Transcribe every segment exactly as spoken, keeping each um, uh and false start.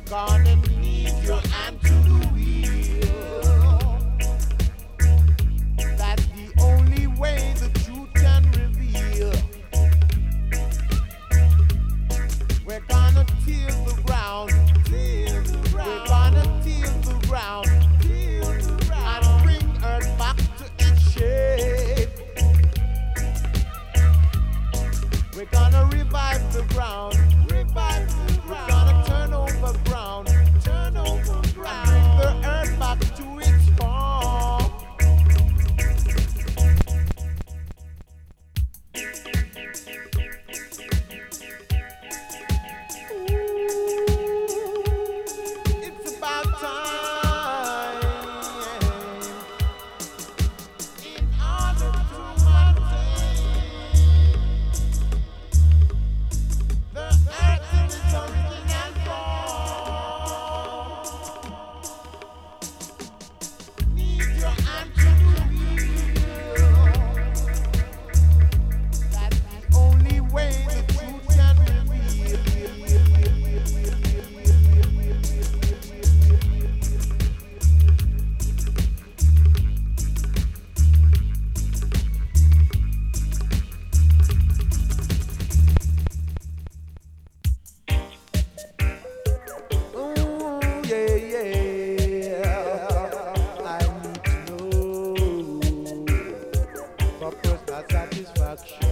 gonna need your hand to the wheel. That's the only way the truth can reveal. We're gonna till the ground, till the ground. We're gonna till the ground, till the ground, and bring earth back to its shape. We're gonna revive the ground, revive the ground. We're gonna turn over ground, turn over ground, and bring the earth back to its form. It's about time in order to maintain the earth in its original form. Need your hand to the wheel. That's the only way the truth can reveal. Ooh, yeah, yeah. I need to know for personal satisfaction.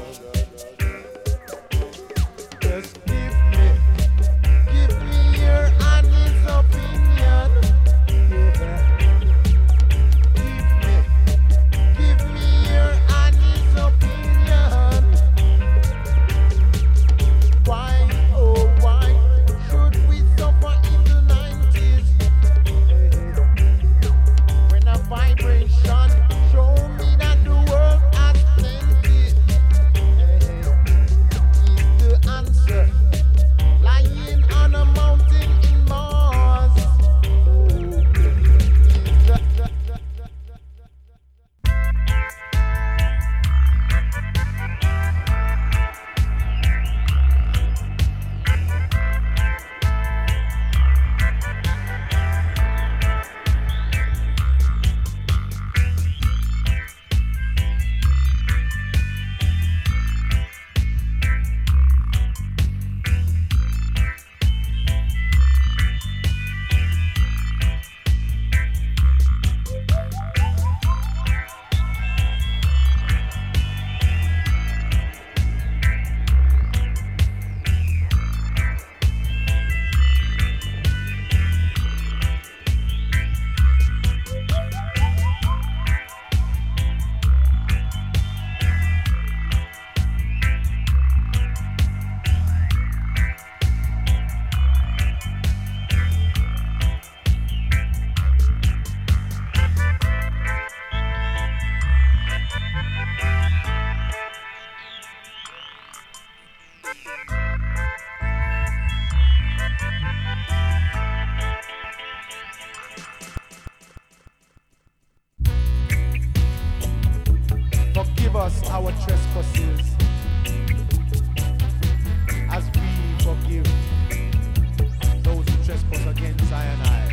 Just give me, give me your honest opinion. Yeah. Give me, give me your honest opinion. Why, oh why should we suffer in the nineties? When a vibration show me that the world has plenty, is the answer lying on a mountain in Mars? Is the Forgive us our trespasses as we forgive those who trespass against I and I.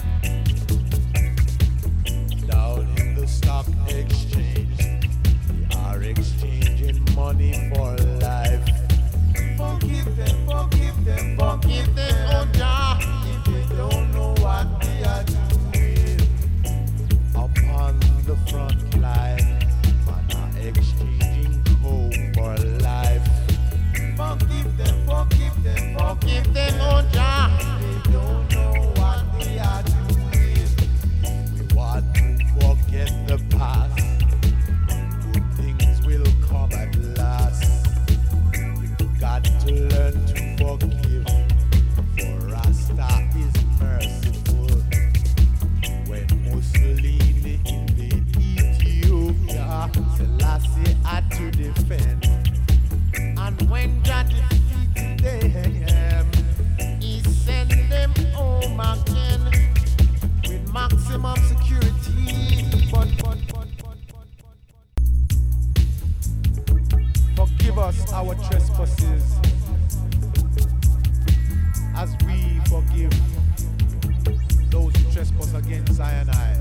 Down in the stock exchange, we are exchanging money for life. Forgive them, forgive them, forgive them, oh Jah, if they don't know what they are doing. Upon the front line, man are exchanging hope for life. Forgive them, forgive them, forgive them, oh Jah, they don't know what they are doing. We want to forget the past, good things will come at last. We've got to learn to forgive, for Rasta is merciful. When Mussolini invaded Ethiopia, Selassie had to defend. And when God defeated them, he sent them home again with maximum security. But, but, but, but, but, but. Forgive us our trespasses as we forgive against I and I.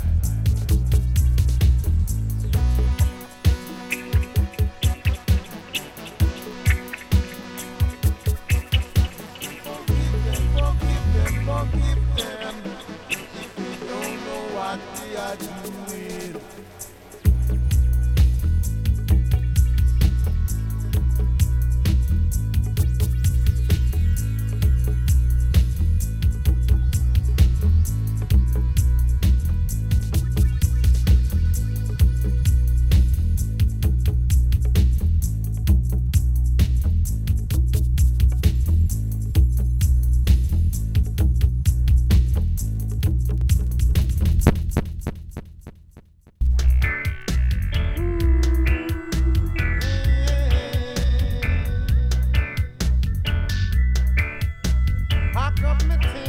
Forgive them if we don't know what we are doing. Pack up my things.